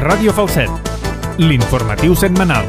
Ràdio Falset, l'informatiu setmanal.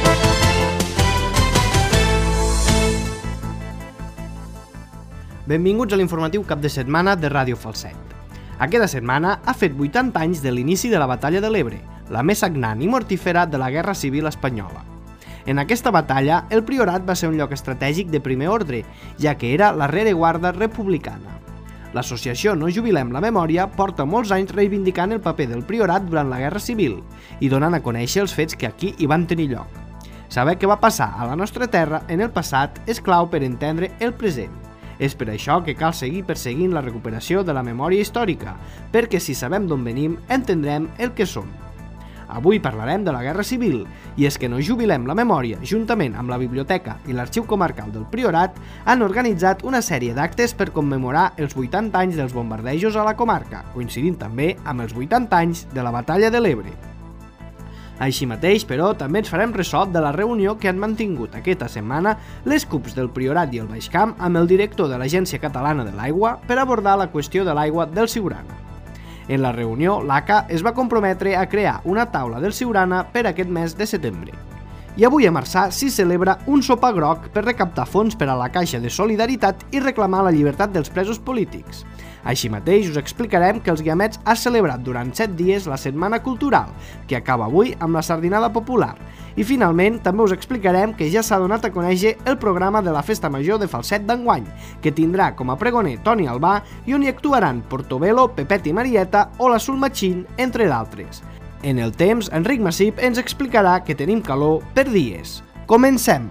Benvinguts a l'informatiu cap de setmana de Ràdio Falset. Aquesta setmana ha fet 80 anys de l'inici de la Batalla de l'Ebre, la més sagnant i mortífera de la Guerra Civil Espanyola. En aquesta batalla, el Priorat va ser un lloc estratègic de primer ordre, ja que era la rereguarda republicana. L'associació No Jubilem la Memòria porta molts anys reivindicant el paper del Priorat durant la Guerra Civil i donant a conèixer els fets que aquí hi van tenir lloc. Saber què va passar a la nostra terra en el passat és clau per entendre el present. És per això que cal seguir perseguint la recuperació de la memòria històrica, perquè si sabem d'on venim, entendrem el que som. Avui parlarem de la Guerra Civil, i és que No Jubilem la Memòria, juntament amb la Biblioteca i l'Arxiu Comarcal del Priorat, han organitzat una sèrie d'actes per commemorar els 80 anys dels bombardejos a la comarca, coincidint també amb els 80 anys de la Batalla de l'Ebre. Així mateix, però, també ens farem ressò de la reunió que han mantingut aquesta setmana les CUPs del Priorat i el Baix Camp amb el director de l'Agència Catalana de l'Aigua per abordar la qüestió de l'aigua del Siurana. En la reunió, l'ACA es va comprometre a crear una taula del Siurana per aquest mes de setembre. I avui a Marçà s'hi celebra un sopar groc per recaptar fons per a la Caixa de Solidaritat i reclamar la llibertat dels presos polítics. Així mateix us explicarem que els Guiamets ha celebrat durant 7 dies la Setmana Cultural, que acaba avui amb la Sardinada Popular. I finalment també us explicarem que ja s'ha donat a conèixer el programa de la Festa Major de Falset d'enguany, que tindrà com a pregoner Toni Albà i on hi actuaran Portobello, Pepet i Marieta o la Sul Machín, entre d'altres. En el temps, Enric Massip ens explicarà que tenim calor per dies. Comencem!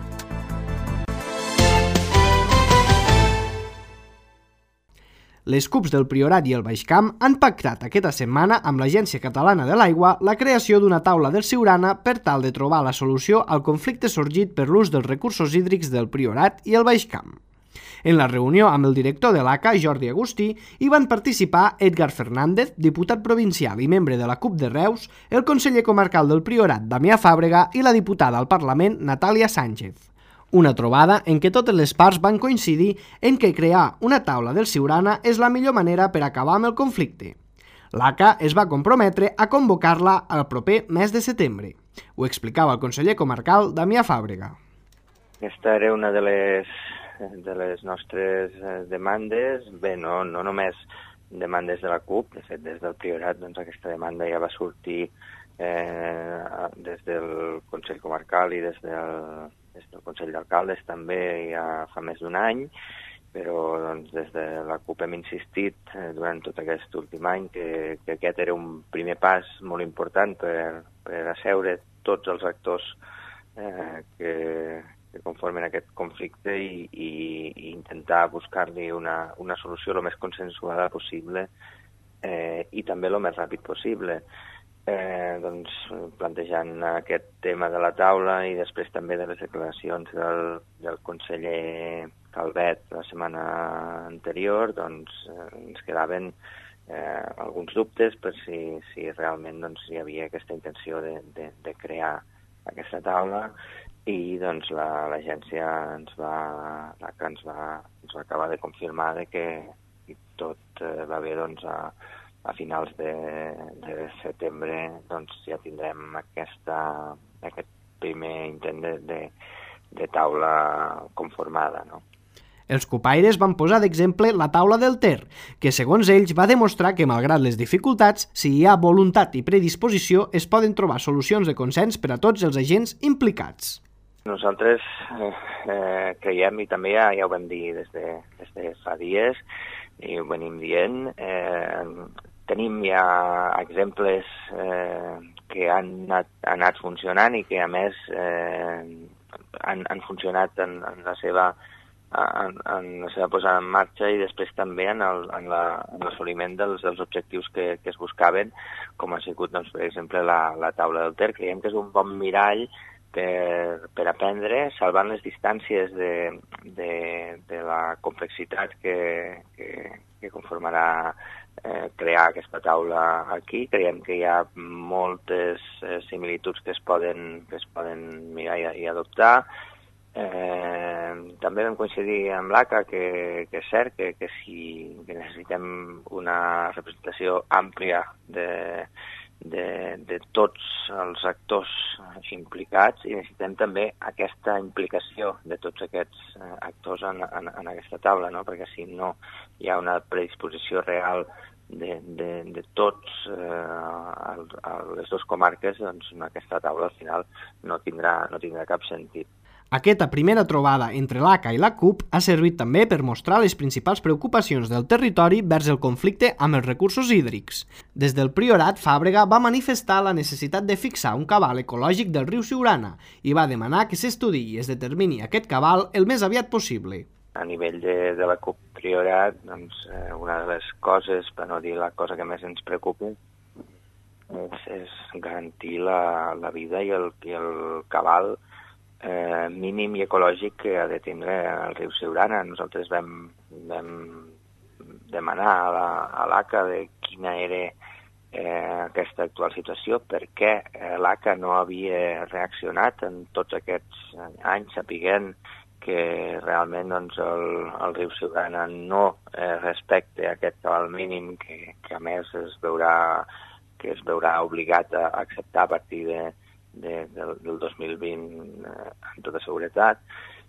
Les CUPs del Priorat i el Baix Camp han pactat aquesta setmana amb l'Agència Catalana de l'Aigua la creació d'una taula del Siurana per tal de trobar la solució al conflicte sorgit per l'ús dels recursos hídrics del Priorat i el Baix Camp. En la reunió amb el director de l'ACA, Jordi Agustí, hi van participar Edgar Fernández, diputat provincial i membre de la CUP de Reus, el conseller comarcal del Priorat, Damià Fàbrega, i la diputada al Parlament, Natàlia Sánchez. Una trobada en què totes les parts van coincidir en què crear una taula del Siurana és la millor manera per acabar amb el conflicte. L'ACA es va comprometre a convocar-la al proper mes de setembre. Ho explicava el conseller comarcal Damià Fàbrega. Aquesta era una de les nostres demandes, bé, no només demandes de la CUP, de fet des del Priorat doncs aquesta demanda ja va sortir des del Consell Comarcal i des del Consell d'Alcaldes també ja fa més d'un any, però doncs, des de la CUP hem insistit durant tot aquest últim any que aquest era un primer pas molt important per asseure tots els actors que conformen aquest conflicte i intentar buscar-li una solució el més consensuada possible i també el més ràpid possible. Doncs plantejant aquest tema de la taula i després també de les declaracions del conseller Calvet la setmana anterior, doncs ens quedaven alguns dubtes per si realment doncs, hi havia aquesta intenció de crear aquesta taula i doncs l'agència ens va acabar de confirmar que tot va bé doncs a finals de setembre doncs, ja tindrem aquest primer intent de taula conformada, no? Els copaires van posar d'exemple la taula del Ter, que segons ells va demostrar que malgrat les dificultats, si hi ha voluntat i predisposició, es poden trobar solucions de consens per a tots els agents implicats. Nosaltres creiem, i també ja ho vam dir des de fa dies, i ho venim dient, tenim ja exemples que han anat funcionant i que a més han funcionat en la seva posada en marxa i després també en l'assoliment dels objectius que es buscaven, com ha sigut, doncs, per exemple, la taula del Ter. Creiem que és un bon mirall per aprendre, salvant les distàncies de la complexitat que conformarà crear aquesta taula aquí. Creiem que hi ha moltes similituds que es poden mirar i adoptar. També vam coincidir amb l'ACA que és cert que necessitem una representació àmplia de tots els actors implicats i necessitem també aquesta implicació de tots aquests actors en aquesta taula, no? Perquè si no hi ha una predisposició real de tots les dues comarques, doncs aquesta taula al final no tindrà cap sentit. Aquesta primera trobada entre l'ACA i la CUP ha servit també per mostrar les principals preocupacions del territori vers el conflicte amb els recursos hídrics. Des del Priorat, Fàbrega va manifestar la necessitat de fixar un cabal ecològic del riu Siurana i va demanar que s'estudiï i es determini aquest cabal el més aviat possible. A nivell de la CUP Priorat, doncs, una de les coses, per no dir la cosa que més ens preocupa, és garantir la vida i el cabal mínim i ecològic que ha de tindre el riu Siurana. Nosaltres vam demanar a l'ACA de quina era aquesta actual situació, per què l'ACA no havia reaccionat en tots aquests anys sapiguent que realment doncs, el riu Siurana no respecta aquest cabal mínim que a més es veurà obligat a acceptar a partir del 2020 amb tota seguretat.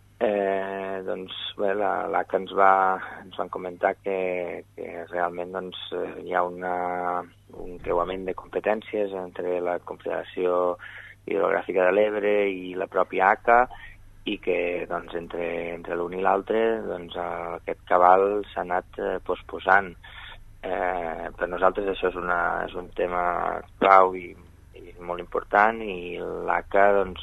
Doncs bé, l'ACA ens van comentar que realment doncs, hi ha un creuament de competències entre la Confederació Hidrogràfica de l'Ebre i la pròpia ACA i que doncs, entre l'un i l'altre doncs, aquest cabal s'ha anat posposant. Per nosaltres això és un tema clau i molt important i l'ACA doncs,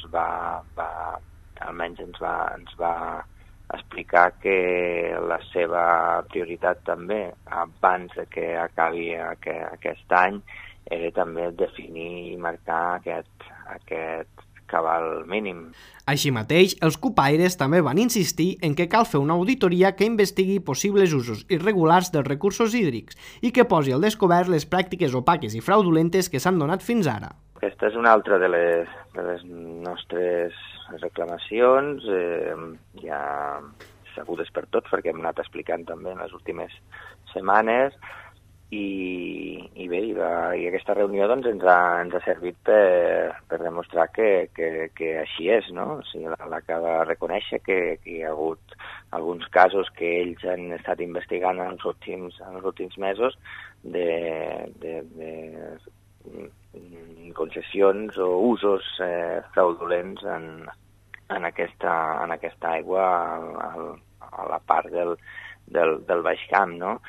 almenys ens va explicar que la seva prioritat també, abans que acabi aquest any, era també definir i marcar aquest cabal mínim. Així mateix, els cupaires també van insistir en que cal fer una auditoria que investigui possibles usos irregulars dels recursos hídrics i que posi al descobert les pràctiques opaques i fraudulentes que s'han donat fins ara. Aquesta és una altra de les nostres reclamacions, ja sabudes per tots, perquè hem anat explicant també en les últimes setmanes, i bé, i aquesta reunió doncs, ens ha servit per demostrar que així és, no? O sigui, l'ACA va reconèixer que hi ha hagut alguns casos que ells han estat investigant en els últims mesos de concessions o usos fraudulents en aquesta aigua a la part del Baix Camp, no?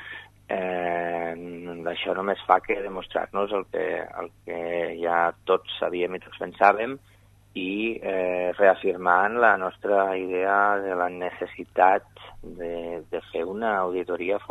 Això només fa que demostrar-nos el que ja tots sabíem i tots pensàvem i reafirmant la nostra idea de la necessitat de fer una auditoria a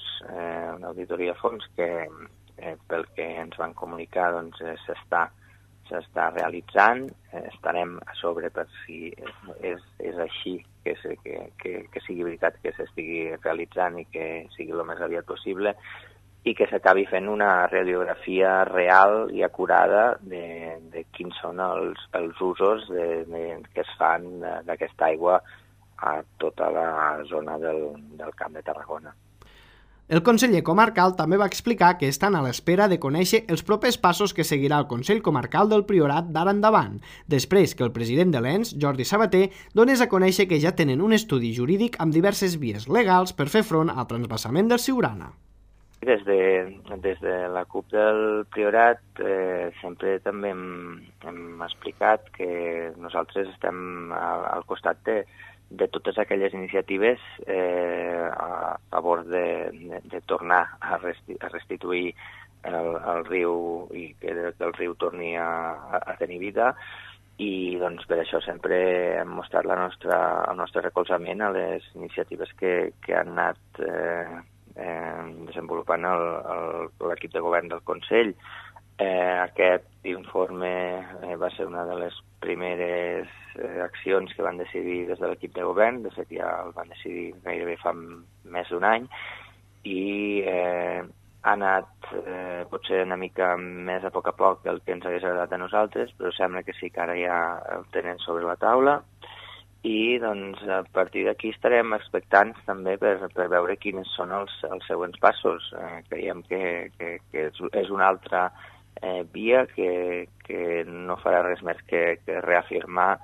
fons que pel que ens van comunicar doncs, s'està realitzant, estarem a sobre per si és així, que sigui veritat que s'estigui realitzant i que sigui el més aviat possible i que s'acabi fent una radiografia real i acurada de quins són els usos que es fan d'aquesta aigua a tota la zona del Camp de Tarragona. El conseller comarcal també va explicar que estan a l'espera de conèixer els propers passos que seguirà el Consell Comarcal del Priorat d'ara endavant, després que el president de l'ENS, Jordi Sabater, donés a conèixer que ja tenen un estudi jurídic amb diverses vies legals per fer front al transvasament del Siurana. Des de la CUP del Priorat sempre també hem explicat que nosaltres estem al costat de totes aquelles iniciatives a favor de tornar a restituir el riu i que el riu torni a tenir vida i doncs, per això sempre hem mostrat el nostre recolzament a les iniciatives que han anat desenvolupant l'equip de govern del Consell. Aquest informe va ser una de les primeres accions que van decidir des de l'equip de govern, de fet ja el van decidir gairebé fa més d'un any, i ha anat potser una mica més a poc del que ens hagués agradat a nosaltres, però sembla que sí que ara ja el tenen sobre la taula, i doncs a partir d'aquí estarem expectants també per veure quins són els següents passos. Creiem que és una altra via que no farà res més que reafirmar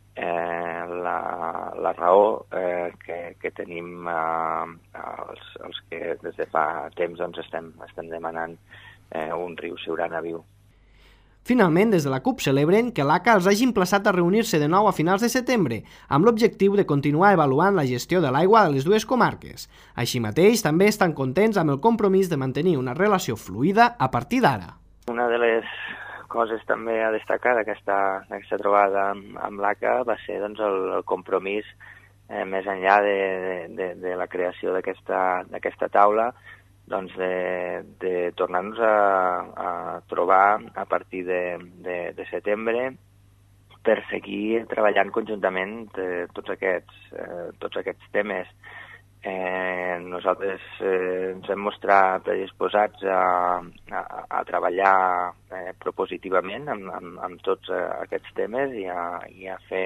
la raó que tenim els que des de fa temps estem demanant un riu Siurana viu. Finalment, des de la CUP celebren que l'ACA els hagi emplaçat a reunir-se de nou a finals de setembre, amb l'objectiu de continuar avaluant la gestió de l'aigua de les dues comarques. Així mateix, també estan contents amb el compromís de mantenir una relació fluida a partir d'ara. Una de les coses també a destacar d'aquesta trobada amb l'ACA va ser el compromís més enllà de la creació d'aquesta taula, de tornar-nos a trobar a partir de setembre per seguir treballant conjuntament tots aquests temes. Nosaltres ens hem mostrat predisposats a treballar propositivament amb tots aquests temes i a fer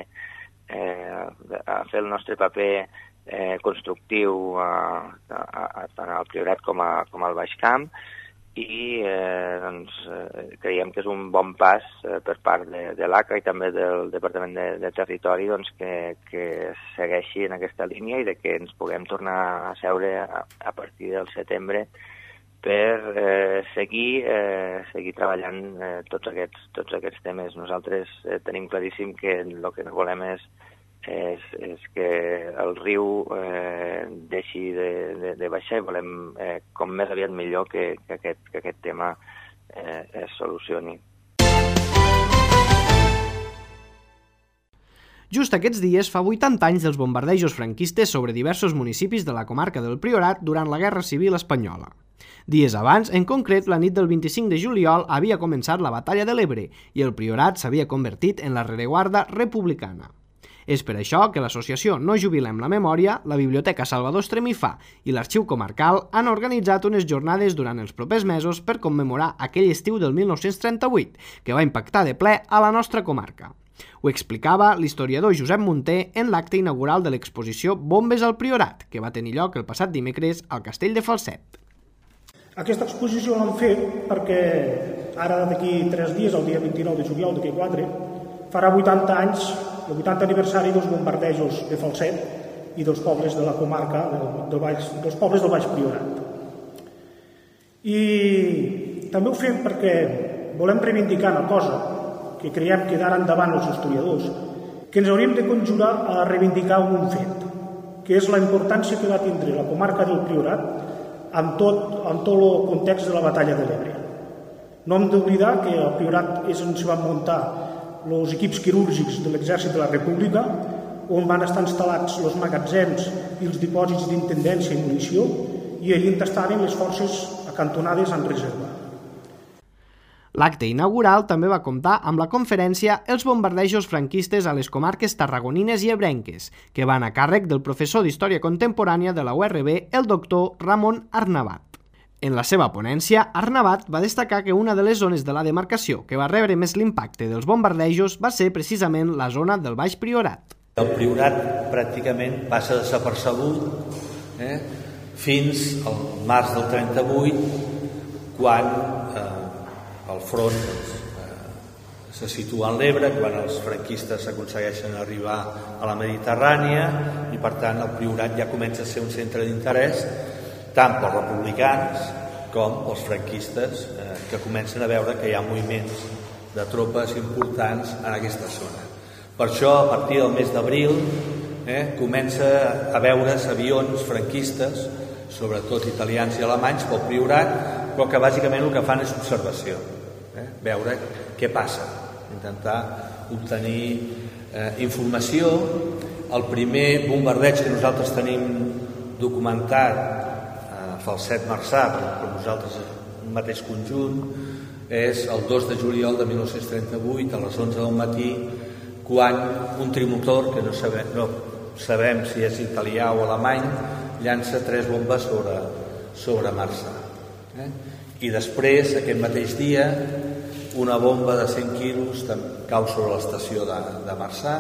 el nostre paper constructiu tant al Priorat com al Baix Camp i creiem que és un bon pas per part de l'ACA i també del Departament de Territori que segueixi en aquesta línia i que ens puguem tornar a seure a partir del setembre per seguir treballant tots aquests temes. Nosaltres tenim claríssim que el que no volem és que el riu deixi de baixar i volem com més aviat millor que aquest tema es solucioni. Just aquests dies fa 80 anys dels bombardejos franquistes sobre diversos municipis de la comarca del Priorat durant la Guerra Civil Espanyola. Dies abans, en concret, la nit del 25 de juliol havia començat la Batalla de l'Ebre i el Priorat s'havia convertit en la rereguarda republicana. És per això que l'associació No Jubilem la Memòria, la Biblioteca Salvador Estremifà i l'Arxiu Comarcal han organitzat unes jornades durant els propers mesos per commemorar aquell estiu del 1938, que va impactar de ple a la nostra comarca. Ho explicava l'historiador Josep Munter en l'acte inaugural de l'exposició Bombes al Priorat, que va tenir lloc el passat dimecres al Castell de Falset. Aquesta exposició l'hem fet perquè ara d'aquí 3 dies, el dia 29 de juliol d'aquí 4, farà 80 anys el 80 aniversari dels bombardejos de Falset i dels pobles de la comarca, dels pobles del Baix Priorat. I també ho fem perquè volem reivindicar una cosa que creiem que d'ara endavant els historiadors, que ens hauríem de conjurar a reivindicar un fet, que és la importància que va tindre la comarca del Priorat en tot el context de la batalla de l'Ebre. No hem d'oblidar que al Priorat és on s'hi van muntar els equips quirúrgics de l'Exèrcit de la República, on van estar instal·lats els magatzems i els dipòsits d'intendència i munició, i allí estaven les forces acantonades en reserva. L'acte inaugural també va comptar amb la conferència Els bombardejos franquistes a les comarques tarragonines i ebrenques, que van a càrrec del professor d'Història Contemporània de la URB, el doctor Ramon Arnabat. En la seva ponència, Arnabat va destacar que una de les zones de la demarcació que va rebre més l'impacte dels bombardejos va ser precisament la zona del Baix Priorat. El Priorat pràcticament passa desapercebut fins al març del 38, quan el front se situa en l'Ebre, quan els franquistes aconsegueixen arribar a la Mediterrània i per tant el Priorat ja comença a ser un centre d'interès tant pels republicans com pels franquistes, que comencen a veure que hi ha moviments de tropes importants en aquesta zona. Per això, a partir del mes d'abril, comença a veure's avions franquistes, sobretot italians i alemanys, pel Priorat, però que bàsicament el que fan és observació, veure què passa, intentar obtenir informació. El primer bombardeig que nosaltres tenim documentat Falset Marçà, per nosaltres un mateix conjunt, és el 2 de juliol de 1938 a les 11 del matí, quan un trimotor, que no sabem si és italià o alemany, llança 3 bombes sobre Marçà. I després, aquest mateix dia, una bomba de 100 quilos cau sobre l'estació de Marçà,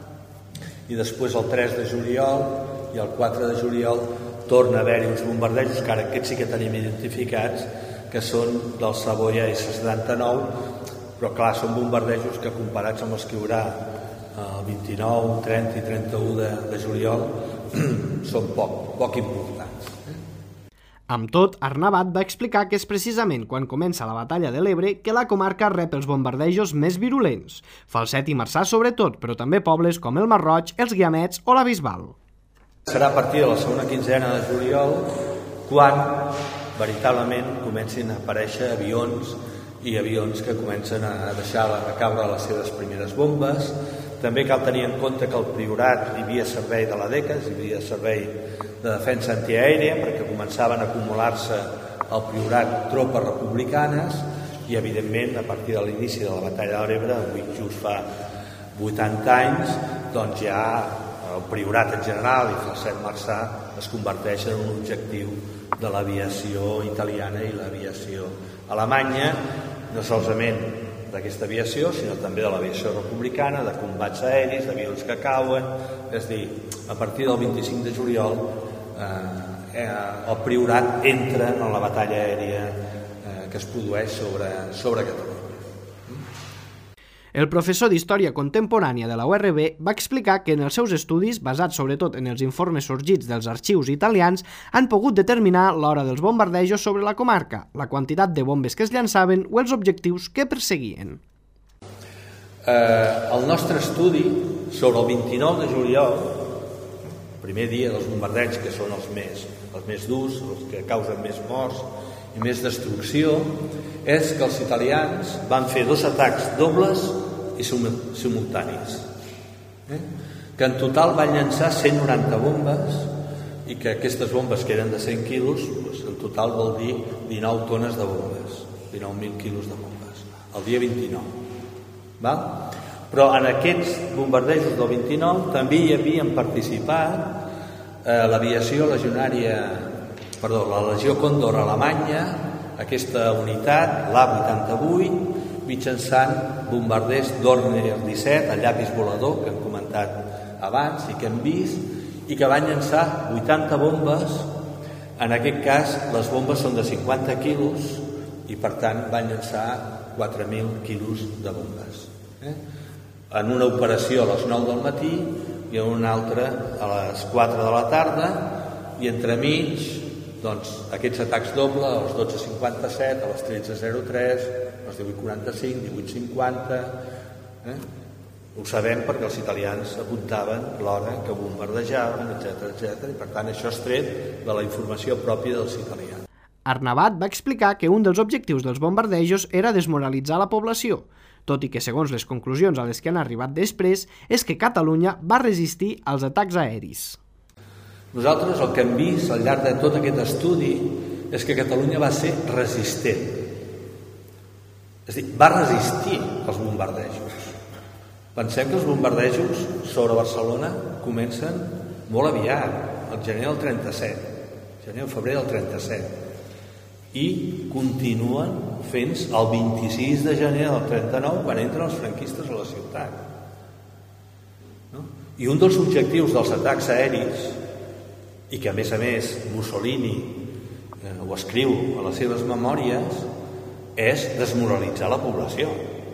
i després el 3 de juliol i el 4 de juliol torna a haver-hi uns bombardejos, que ara aquests sí que tenim identificats, que són del Savoia S-79, però clar, són bombardejos que comparats amb els que hi haurà el 29, 30 i 31 de juliol són poc importants. Amb tot, Arnabat va explicar que és precisament quan comença la batalla de l'Ebre que la comarca rep els bombardejos més virulents, Falset i Marçà sobretot, però també pobles com el Masroig, els Guiamets o la Bisbal. Serà a partir de la segona quinzena de juliol quan veritablement comencin a aparèixer avions i avions que comencen a deixar a caure les seves primeres bombes. També cal tenir en compte que al Priorat hi havia servei de la DECAS, hi havia servei de defensa antiaèria, perquè començaven a acumular-se al Priorat tropes republicanes i, evidentment, a partir de l'inici de la batalla de l'Ebre, avui just fa 80 anys, doncs ja el Priorat en general i Falset Marçà es converteixen en un objectiu de l'aviació italiana i l'aviació alemanya, no solament d'aquesta aviació, sinó també de l'aviació republicana, de combats aeris, d'avions que cauen. És a dir, a partir del 25 de juliol el Priorat entra en la batalla aèria que es produeix sobre Catalunya. El professor d'Història Contemporània de la URB va explicar que en els seus estudis, basats sobretot en els informes sorgits dels arxius italians, han pogut determinar l'hora dels bombardejos sobre la comarca, la quantitat de bombes que es llançaven o els objectius que perseguien. El nostre estudi sobre el 29 de juliol, el primer dia dels bombardeigs, que són els més durs, els que causen més morts i més destrucció, és que els italians van fer 2 atacs dobles i simultanis, que en total van llançar 190 bombes i que aquestes bombes, que eren de 100 quilos, en total vol dir 19 tones de bombes, 19.000 quilos de bombes, el dia 29. Val? Però en aquests bombardejos del 29 també hi havien participat l'aviació legionària, la Legió Còndor alemanya, aquesta unitat, l'A-88, mitjançant bombarders Dornier 17, el llapis volador, que hem comentat abans i que hem vist, i que van llançar 80 bombes. En aquest cas, les bombes són de 50 quilos i, per tant, van llançar 4.000 quilos de bombes. En una operació a les 9 del matí i en una altra a les 4 de la tarda, i entremig, doncs, aquests atacs doble, a les 12.57, a les 13.03, a les 18.45, 18.50... Ho sabem perquè els italians apuntaven l'hora que bombardejaven, etc. I, per tant, això és tret de la informació pròpia dels italians. Arnabat va explicar que un dels objectius dels bombardejos era desmoralitzar la població, tot i que, segons les conclusions a les que han arribat després, és que Catalunya va resistir als atacs aeris. Nosaltres el que hem vist al llarg de tot aquest estudi és que Catalunya va ser resistent. És a dir, va resistir als bombardejos. Pensem que els bombardejos sobre Barcelona comencen molt aviat, el gener del 37, gener o febrer del 37, i continuen fins el 26 de gener del 39, quan entren els franquistes a la ciutat. I un dels objectius dels atacs aeris, i que a més Mussolini ho escriu a les seves memòries, és desmoralitzar la població,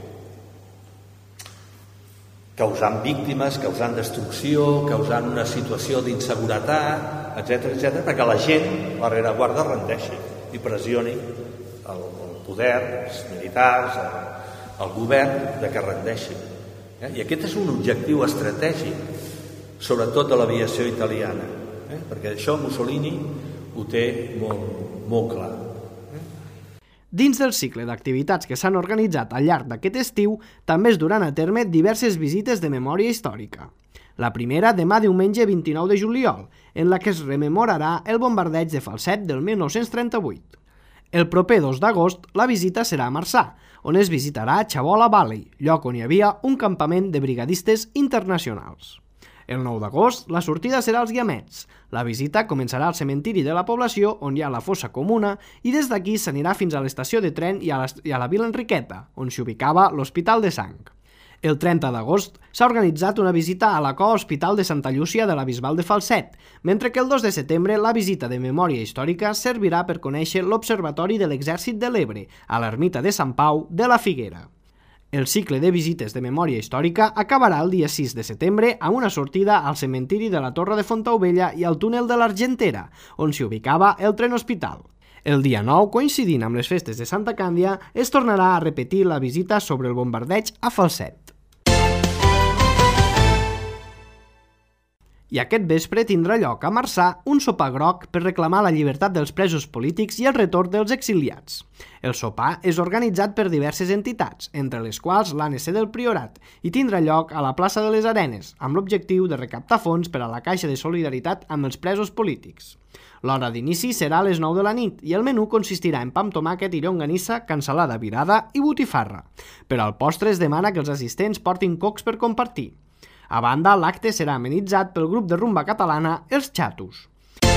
causant víctimes, causant destrucció, causant una situació d'inseguretat, etc., perquè la gent, la rereguarda, rendeixi i pressioni el poder, els militars, el govern, de que rendeixi. I aquest és un objectiu estratègic, sobretot de l'aviació italiana, perquè això Mussolini ho té molt clar. Dins del cicle d'activitats que s'han organitzat al llarg d'aquest estiu, també es duran a terme diverses visites de memòria històrica. La primera demà diumenge 29 de juliol, en la que es rememorarà el bombardeig de Falset del 1938. El proper 2 d'agost, la visita serà a Marçà, on es visitarà Chabola Valley, lloc on hi havia un campament de brigadistes internacionals. El 9 d'agost, la sortida serà als Guiamets. La visita començarà al cementiri de la població, on hi ha la fossa comuna, i des d'aquí s'anirà fins a l'estació de tren i a la Vila Enriqueta, on s'hi ubicava l'Hospital de Sang. El 30 d'agost s'ha organitzat una visita a la COA Hospital de Santa Llúcia de la Bisbal de Falset, mentre que el 2 de setembre la visita de memòria històrica servirà per conèixer l'Observatori de l'Exèrcit de l'Ebre, a l'ermita de Sant Pau de la Figuera. El cicle de visites de memòria històrica acabarà el dia 6 de setembre amb una sortida al cementiri de la Torre de Fontaubella i al túnel de l'Argentera, on s'hi ubicava el tren hospital. El dia 9, coincidint amb les festes de Santa Càndia, es tornarà a repetir la visita sobre el bombardeig a Falset. I aquest vespre tindrà lloc a Marçà un sopar groc per reclamar la llibertat dels presos polítics i el retorn dels exiliats. El sopar és organitzat per diverses entitats, entre les quals l'ANC del Priorat, i tindrà lloc a la plaça de les Arenes, amb l'objectiu de recaptar fons per a la Caixa de Solidaritat amb els presos polítics. L'hora d'inici serà a les 9 de la nit i el menú consistirà en pa amb tomàquet i llonganissa, cansalada virada i botifarra. Per al postre es demana que els assistents portin cocs per compartir. A banda, l'acte serà amenitzat pel grup de rumba catalana Els Xatos.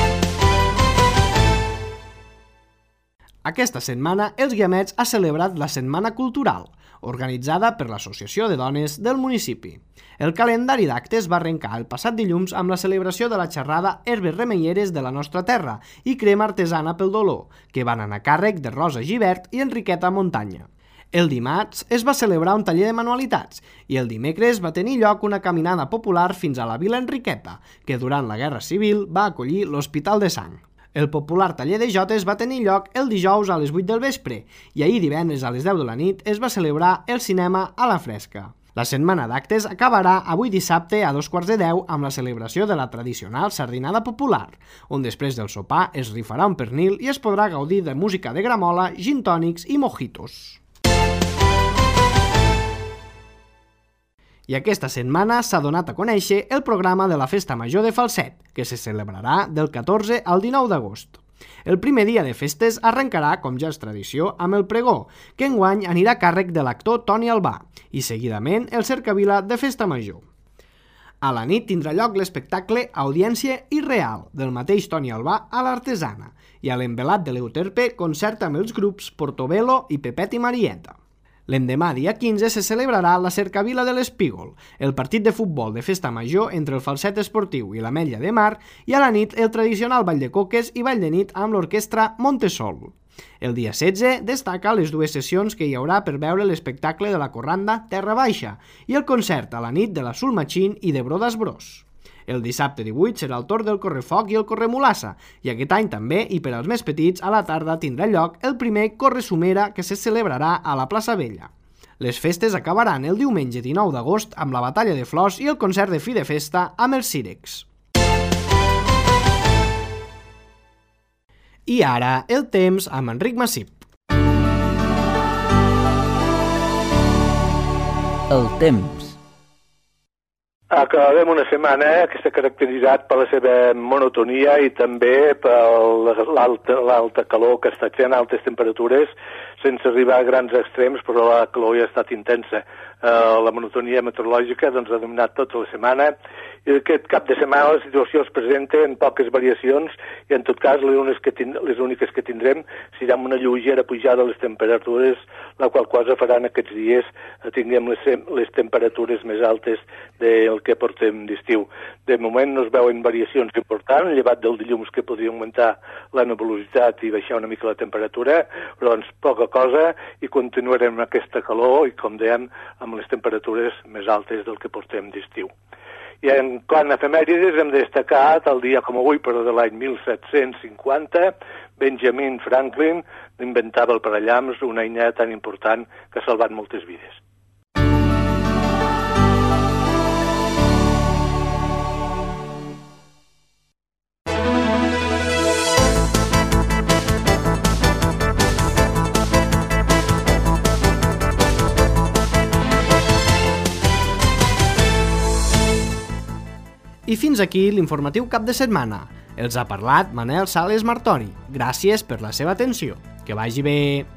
Aquesta setmana, els Guiamets ha celebrat la Setmana Cultural, organitzada per l'Associació de Dones del municipi. El calendari d'actes va arrencar el passat dilluns amb la celebració de la xerrada Herbes remeieres de la nostra terra i crema artesana pel dolor, que van anar a càrrec de Rosa Gibert i Enriqueta Montanya. El dimarts es va celebrar un taller de manualitats i el dimecres va tenir lloc una caminada popular fins a la Vila Enriqueta, que durant la Guerra Civil va acollir l'Hospital de Sang. El popular taller de jotes va tenir lloc el dijous a les 8 del vespre i ahir divendres a les 10 de la nit es va celebrar el cinema a la fresca. La setmana d'actes acabarà avui dissabte a 2:15 amb la celebració de la tradicional sardinada popular, on després del sopar es rifarà un pernil i es podrà gaudir de música de gramola, gin tònics i mojitos. I aquesta setmana s'ha donat a conèixer el programa de la Festa Major de Falset, que se celebrarà del 14 al 19 d'agost. El primer dia de festes arrencarà, com ja és tradició, amb el pregó, que enguany anirà a càrrec de l'actor Toni Albà, i seguidament el cercavila de Festa Major. A la nit tindrà lloc l'espectacle Audiència Irreal, del mateix Toni Albà a l'Artesana, i a l'Envelat de l'Euterpe concert amb els grups Portobello i Pepet i Marieta. L'endemà, dia 15, se celebrarà la cercavila de l'Espígol, el partit de futbol de Festa Major entre el Falset Esportiu i l'Ametlla de Mar, i a la nit el tradicional ball de coques i ball de nit amb l'orquestra Montesol. El dia 16 destaca les dues sessions que hi haurà per veure l'espectacle de la corranda Terra Baixa i el concert a la nit de la Sulmachín i de Brodas Bros. El dissabte 18 serà el torn del correfoc i el corremulassa, i aquest any també, i per als més petits, a la tarda tindrà lloc el primer corresumera que se celebrarà a la plaça Vella. Les festes acabaran el diumenge 19 d'agost amb la batalla de flors i el concert de fi de festa amb els Cirex. I ara, el temps amb Enric Massip. El temps. Acabem una setmana que s'ha caracteritzat per la seva monotonia i també per l'alta calor que està fent, altes temperatures, sense arribar a grans extrems, però la calor ja ha estat intensa. La monotonia meteorològica ha dominat tota la setmana i aquest cap de setmana la situació es presenta en poques variacions i en tot cas les úniques que tindrem serà una lleugera pujada de les temperatures, la qual cosa farà en aquests dies tinguem les temperatures més altes del que portem d'estiu. De moment no es veuen variacions importants, llevat del dilluns que podria augmentar la nebulositat i baixar una mica la temperatura, però doncs poca cosa i continuarem amb aquesta calor i com dèiem amb les temperatures més altes del que portem d'estiu. I en quant a efemèrides hem destacat el dia com avui, però de l'any 1750, Benjamin Franklin inventava el parallamps, una eina tan important que ha salvat moltes vides. I fins aquí l'informatiu cap de setmana. Els ha parlat Manel Sales Martori. Gràcies per la seva atenció. Que vagi bé!